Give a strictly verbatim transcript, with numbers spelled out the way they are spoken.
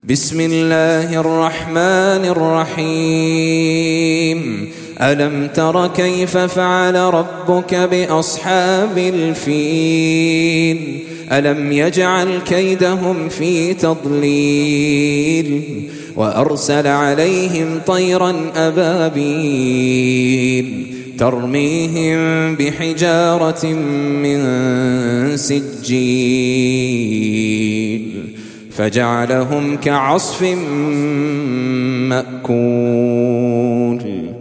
بسم الله الرحمن الرحيم ألم تر كيف فعل ربك بأصحاب الفيل ألم يجعل كيدهم في تضليل وأرسل عليهم طيرا أبابيل ترميهم بحجارة من سجيل فجعلهم كعصف مأكول.